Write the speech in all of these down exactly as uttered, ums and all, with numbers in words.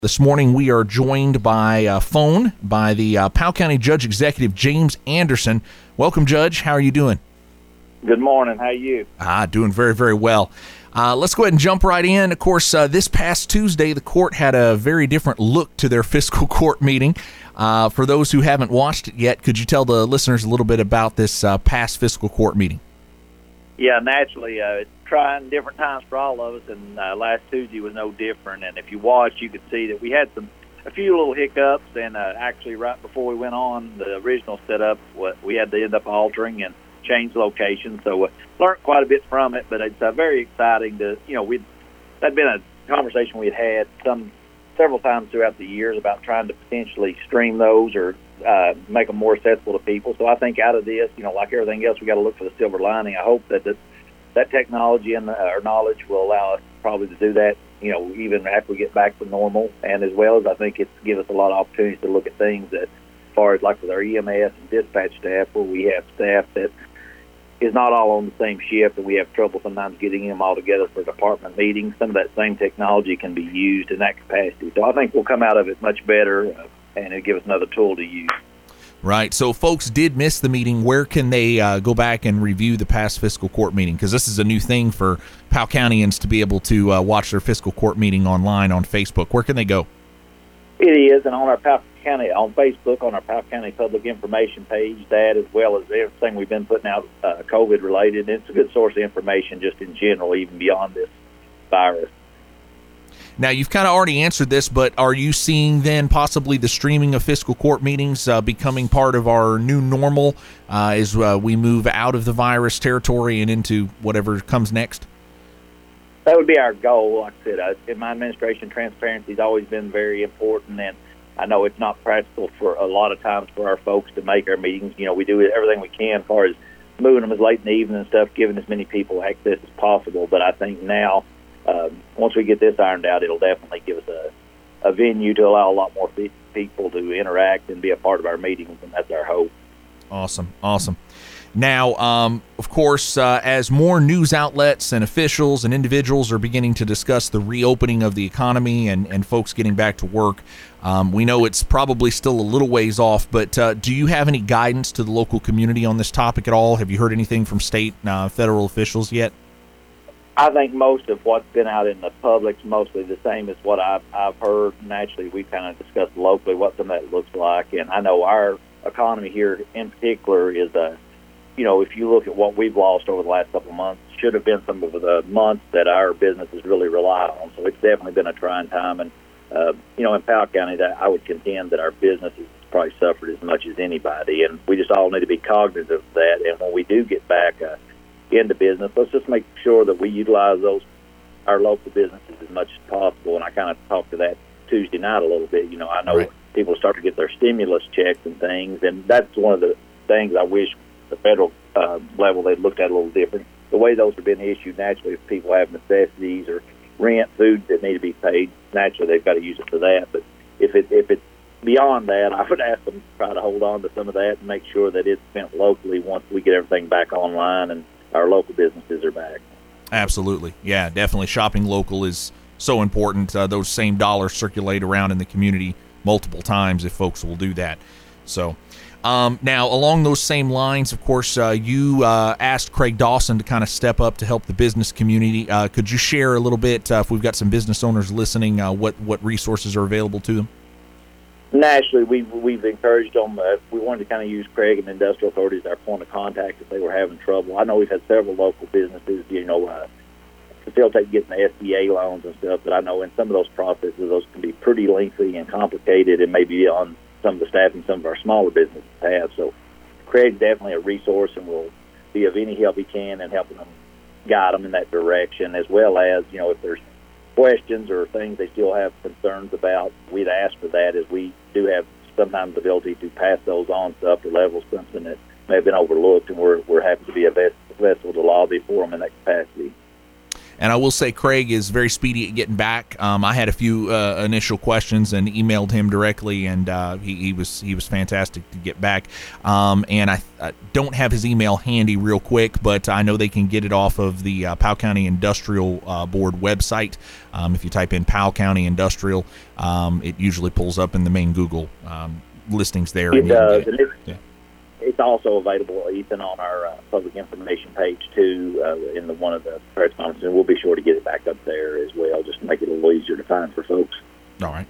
This morning we are joined by uh, phone by the uh, Powell County Judge Executive James Anderson. Welcome, Judge. How are you doing? Good morning. How are you? Ah, doing very, very well. Uh, let's go ahead and jump right in. Of course, uh, this past Tuesday, the court had a very different look to their fiscal court meeting. Uh, for those who haven't watched it yet, could you tell the listeners a little bit about this uh, past fiscal court meeting? Yeah, naturally, uh, it's trying different times for all of us, and uh, last Tuesday was no different. And if you watched, you could see that we had some a few little hiccups, and uh, actually right before we went on, the original setup, what we had to end up altering and change location. So uh, learned quite a bit from it, but it's uh, very exciting to, you know, we'd, that'd been a conversation we'd had some several times throughout the years about trying to potentially stream those or uh, make them more accessible to people. So I think out of this, you know, like everything else, we got to look for the silver lining. I hope that this, that technology and our knowledge will allow us probably to do that, you know, even after we get back to normal. And as well as I think it's give us a lot of opportunities to look at things that, as far as like with our E M S and dispatch staff, where we have staff that is not all on the same shift, and we have trouble sometimes getting them all together for department meetings. Some of that same technology can be used in that capacity. So I think we'll come out of it much better, uh, and it'll give us another tool to use. Right. So folks did miss the meeting. Where can they uh, go back and review the past fiscal court meeting? Because this is a new thing for Powell Countyans to be able to uh, watch their fiscal court meeting online on Facebook. Where can they go? It is, and on our Powell County, on Facebook, on our Powell County Public Information page, that as well as everything we've been putting out uh, COVID-related. It's a good source of information just in general, even beyond this virus. Now, you've kind of already answered this, but are you seeing then possibly the streaming of fiscal court meetings uh, becoming part of our new normal uh, as uh, we move out of the virus territory and into whatever comes next? That would be our goal. Like I said, uh, in my administration, transparency has always been very important, and I know it's not practical for a lot of times for our folks to make our meetings. You know, we do everything we can as far as moving them as late in the evening and stuff, giving as many people access as possible. But I think now, um, once we get this ironed out, it'll definitely give us a, a venue to allow a lot more people to interact and be a part of our meetings, and that's our hope. Awesome, awesome. Now, um, of course, uh, as more news outlets and officials and individuals are beginning to discuss the reopening of the economy and, and folks getting back to work, um, we know it's probably still a little ways off, but uh, do you have any guidance to the local community on this topic at all? Have you heard anything from state and uh, federal officials yet? I think most of what's been out in the public's mostly the same as what I've, I've heard. Naturally, we kind of discussed locally what some of that looks like, and I know our economy here in particular is a you know, if you look at what we've lost over the last couple of months, should have been some of the months that our businesses really rely on. So it's definitely been a trying time. And, uh, you know, in Powell County, that I would contend that our businesses probably suffered as much as anybody. And we just all need to be cognizant of that. And when we do get back uh, into business, let's just make sure that we utilize those our local businesses as much as possible. And I kind of talked to that Tuesday night a little bit. You know, I know right. people start to get their stimulus checks and things, and that's one of the things I wish the federal uh, level they'd looked at a little different. The way those have been issued, naturally, if people have necessities or rent, food that need to be paid, naturally they've got to use it for that. But if it if it's beyond that, I would ask them to try to hold on to some of that and make sure that it's spent locally once we get everything back online and our local businesses are back. Absolutely. Yeah, definitely. Shopping local is so important. Uh, those same dollars circulate around in the community multiple times if folks will do that. So um, now, along those same lines, of course, uh, you uh, asked Craig Dawson to kind of step up to help the business community. Uh, could you share a little bit, uh, if we've got some business owners listening, uh, what, what resources are available to them? Naturally, we, we've encouraged them. Uh, we wanted to kind of use Craig and the industrial authority as our point of contact if they were having trouble. I know we've had several local businesses, you know, uh, facilitate getting the S B A loans and stuff, but I know in some of those processes, those can be pretty lengthy and complicated and maybe on some of the staff and some of our smaller businesses have. So Craig's definitely a resource and will be of any help he can in helping them guide them in that direction, as well as, you know, if there's questions or things they still have concerns about, we'd ask for that, as we do have sometimes the ability to pass those on to upper levels, something that may have been overlooked, and we're we're happy to be a vessel to lobby for them in that capacity. And I will say Craig is very speedy at getting back. Um, I had a few uh, initial questions and emailed him directly, and uh, he, he was he was fantastic to get back. Um, and I, I don't have his email handy real quick, but I know they can get it off of the uh, Powell County Industrial uh, Board website. Um, if you type in Powell County Industrial, um, it usually pulls up in the main Google um, listings there. It does. Get, yeah. It's also available, Ethan, on our uh, public information page, too, uh, in the one of the press conferences. And we'll be sure to get it back up there as well, just to make it a little easier to find for folks. All right.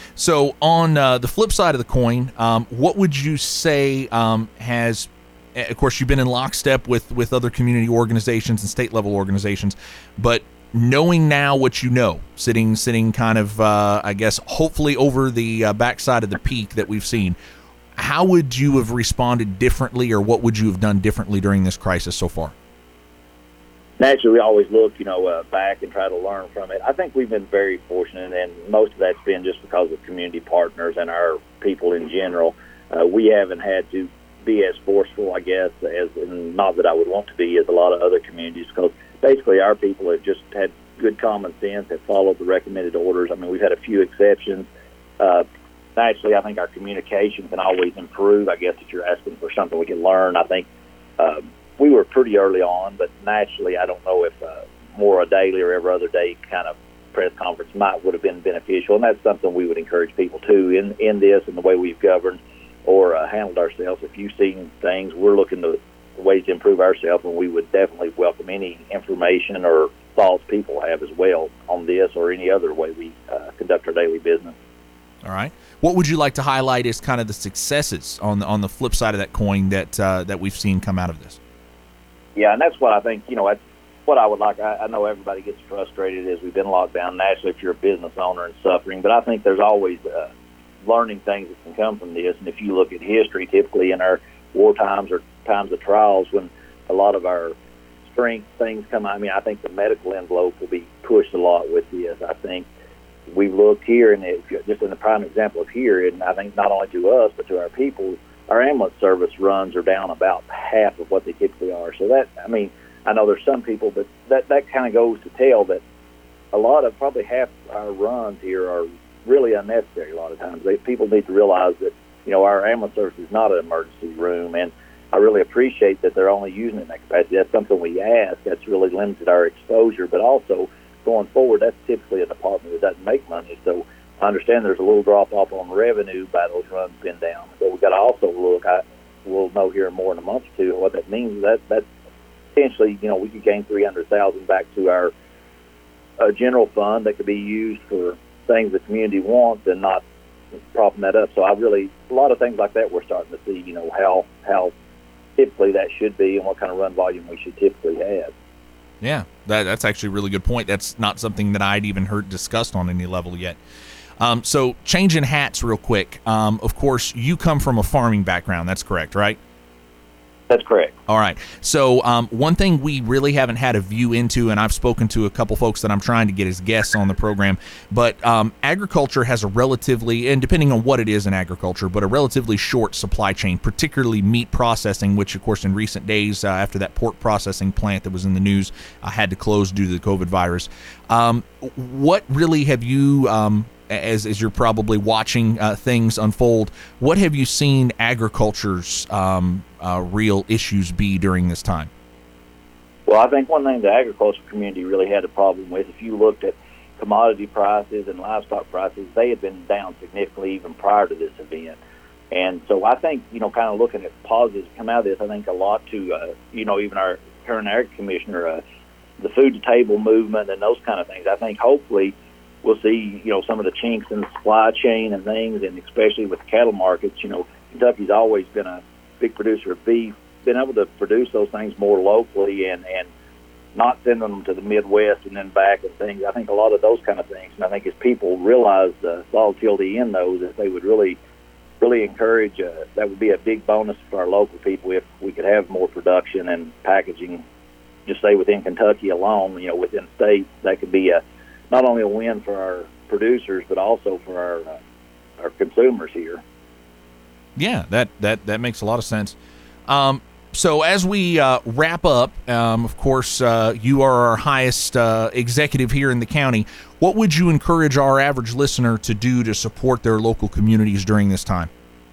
So on uh, the flip side of the coin, um, what would you say um, has, of course, you've been in lockstep with, with other community organizations and state-level organizations, but knowing now what you know, sitting sitting kind of, uh, I guess, hopefully over the uh, backside of the peak that we've seen, how would you have responded differently, or what would you have done differently during this crisis so far? Naturally, we always look, you know, uh, back and try to learn from it. I think we've been very fortunate, and most of that's been just because of community partners and our people in general. Uh, we haven't had to be as forceful, I guess, as and not that I would want to be, as a lot of other communities, because basically our people have just had good common sense, have followed the recommended orders. I mean, we've had a few exceptions. Uh, Naturally, I think our communication can always improve. I guess if you're asking for something we can learn, I think uh, we were pretty early on, but naturally, I don't know if uh, more a daily or every other day kind of press conference might would have been beneficial, and that's something we would encourage people to in in this and the way we've governed or uh, handled ourselves. If you've seen things, we're looking to ways to improve ourselves, and we would definitely welcome any information or thoughts people have as well on this or any other way we uh, conduct our daily business. All right. What would you like to highlight as kind of the successes on the on the flip side of that coin that uh, that we've seen come out of this? Yeah, and that's what I think, you know, that's what I would like. I, I know everybody gets frustrated as we've been locked down nationally if you're a business owner and suffering, but I think there's always uh, learning things that can come from this. And if you look at history, typically in our war times or times of trials when a lot of our strength things come out, I mean, I think the medical envelope will be pushed a lot with this. I think we've looked here, and it, just in the prime example of here, and I think not only to us but to our people, our ambulance service runs are down about half of what they typically are. So that, I mean, I know there's some people, but that, that kind of goes to tell that a lot of, probably half our runs here are really unnecessary a lot of times. They, people need to realize that, you know, our ambulance service is not an emergency room, and I really appreciate that they're only using it in that capacity. That's something we ask. That's really limited our exposure, but also going forward, that's typically a department that doesn't make money. So I understand there's a little drop-off on revenue by those runs being down. So we've got to also look, I, we'll know here more in a month or two what that means. That That's potentially, you know, we could gain three hundred thousand dollars back to our uh, general fund that could be used for things the community wants and not propping that up. So I really, a lot of things like that we're starting to see, you know, how, how typically that should be and what kind of run volume we should typically have. Yeah, that, that's actually a really good point. That's not something that I'd even heard discussed on any level yet. Um, so changing hats real quick. Um, of course, you come from a farming background. That's correct, right? That's correct. All right. So um, one thing we really haven't had a view into, and I've spoken to a couple folks that I'm trying to get as guests on the program, but um, agriculture has a relatively, and depending on what it is in agriculture, but a relatively short supply chain, particularly meat processing, which, of course, in recent days, uh, after that pork processing plant that was in the news, uh, had to close due to the COVID virus. Um, what really have you... Um, As, as you're probably watching uh, things unfold, what have you seen agriculture's um, uh, real issues be during this time? Well, I think one thing the agriculture community really had a problem with, if you looked at commodity prices and livestock prices, they had been down significantly even prior to this event. And so I think, you know, kind of looking at positives come out of this, I think a lot to, uh, you know, even our current ag commissioner, uh, the food to table movement and those kind of things. I think hopefully we'll see, you know, some of the chinks in the supply chain and things, and especially with the cattle markets. You know, Kentucky's always been a big producer of beef, been able to produce those things more locally and, and not sending them to the Midwest and then back and things. I think a lot of those kind of things. And I think as people realize the volatility in those, if they would really, really encourage, uh, that would be a big bonus for our local people if we could have more production and packaging, just say within Kentucky alone, you know, within states, that could be a not only a win for our producers, but also for our uh, our consumers here. Yeah, that, that, that makes a lot of sense. Um, So as we uh, wrap up, um, of course, uh, you are our highest uh, executive here in the county. What would you encourage our average listener to do to support their local communities during this time?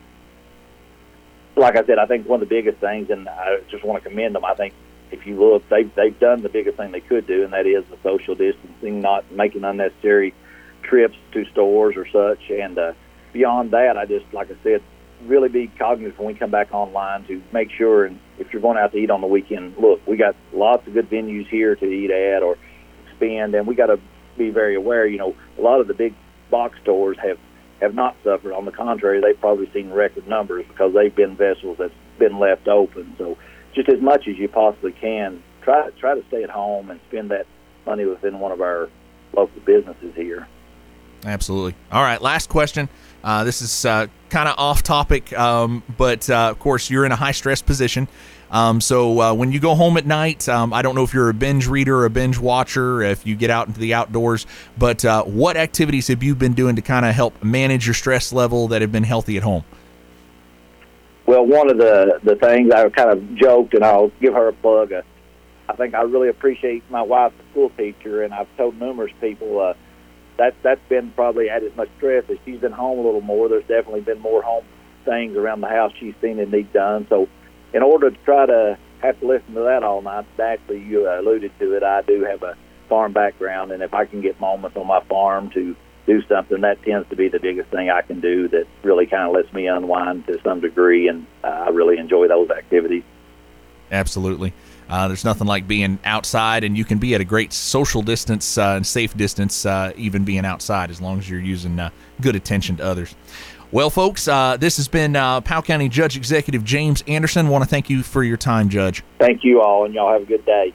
Like I said, I think one of the biggest things, and I just want to commend them, I think if you look, they've, they've done the biggest thing they could do, and that is the social distancing, not making unnecessary trips to stores or such. And uh, beyond that, I just, like I said, really be cognizant when we come back online to make sure, and if you're going out to eat on the weekend, look, we got lots of good venues here to eat at or spend, and we got to be very aware. You know, a lot of the big box stores have, have not suffered. On the contrary, they've probably seen record numbers because they've been vessels that's been left open. So just as much as you possibly can, try, try to stay at home and spend that money within one of our local businesses here. Absolutely. All right, last question. Uh, this is uh, kind of off topic, um, but uh, of course you're in a high stress position. Um, so uh, when you go home at night, um, I don't know if you're a binge reader or a binge watcher, if you get out into the outdoors, but uh, what activities have you been doing to kind of help manage your stress level that have been healthy at home? Well, one of the, the things I kind of joked, and I'll give her a plug, uh, I think I really appreciate my wife's a school teacher, and I've told numerous people uh, that that's been probably at as much stress as she's been home a little more. There's definitely been more home things around the house she's seen and need done. So in order to try to have to listen to that all night, actually you alluded to it, I do have a farm background, and if I can get moments on my farm to do something, that tends to be the biggest thing I can do that really kind of lets me unwind to some degree, and uh, I really enjoy those activities. Absolutely. Uh, there's nothing like being outside, and you can be at a great social distance uh, and safe distance, uh, even being outside, as long as you're using uh, good attention to others. Well, folks, uh, this has been uh, Powell County Judge Executive James Anderson. I want to thank you for your time, Judge. Thank you all, and y'all have a good day.